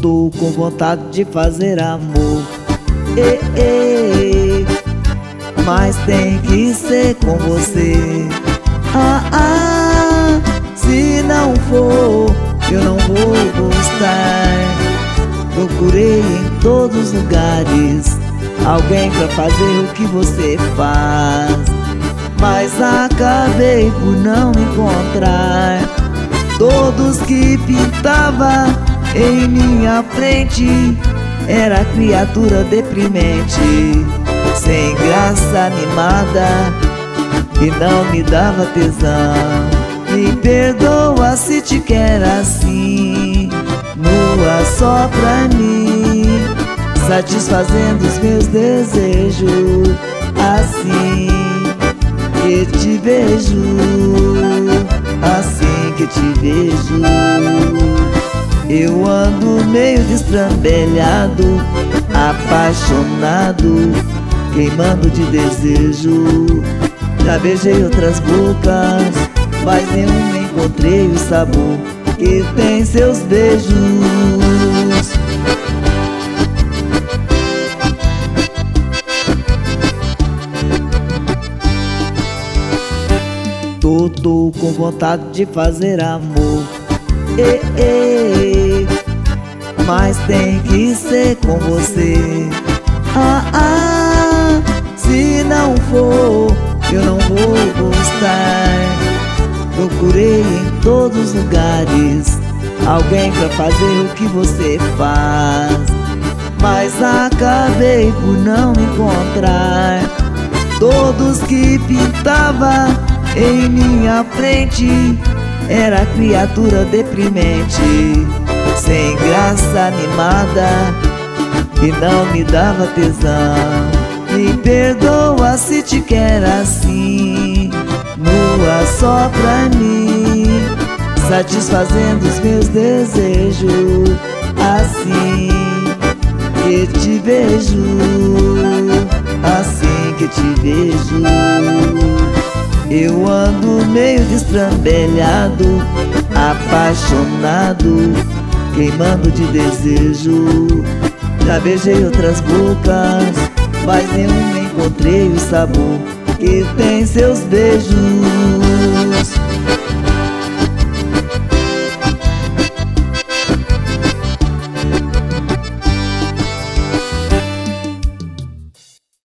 Tô com vontade de fazer amor, mas tem que ser com você. Se não for, eu não vou gostar. Procurei em todos os lugares alguém pra fazer o que você faz, mas acabei por não encontrar. Todos que pintava em minha frente era criatura deprimente, sem graça animada, e não me dava tesão. Me perdoa se te quer assim, nua só pra mim, satisfazendo os meus desejos, assim que te vejo, assim que te vejo. Eu ando meio destrambelhado, apaixonado, queimando de desejo. Já beijei outras bocas, mas nenhuma encontrei o sabor que tem seus beijos. Tô com vontade de fazer amor, mas tem que ser com você. Se não for, eu não vou gostar. Procurei em todos os lugares alguém pra fazer o que você faz, mas acabei por não encontrar. Todos que pintava em minha frente era criatura deprimente, sem graça animada, e não me dava tesão. Me perdoa se te quer assim, nua só pra mim, satisfazendo os meus desejos, assim que te vejo, assim que te vejo. Eu ando meio destrambelhado, apaixonado, queimando de desejo. Já beijei outras bocas, mas nenhuma encontrei o sabor que tem seus beijos.